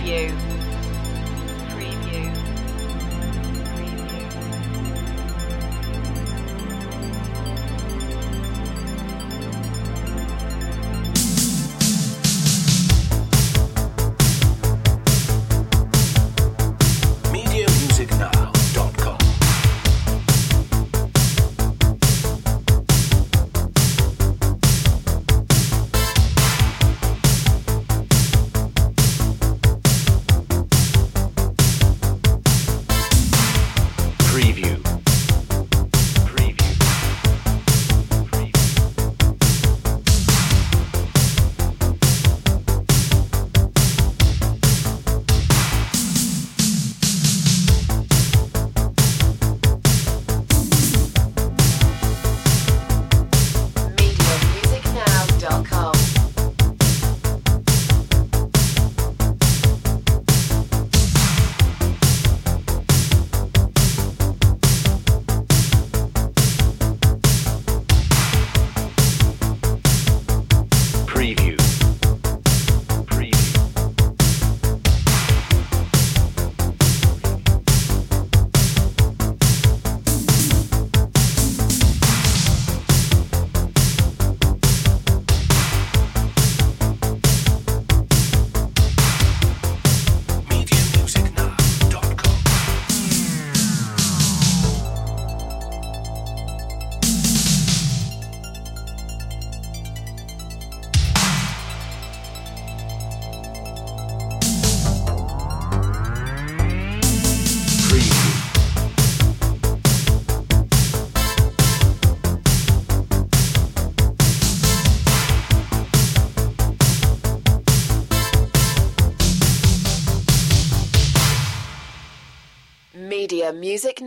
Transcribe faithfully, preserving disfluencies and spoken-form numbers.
Preview. Preview. media music now dot com. Preview. Preview. media music now dot com. Preview. Preview. media music now dot com. Preview. Media music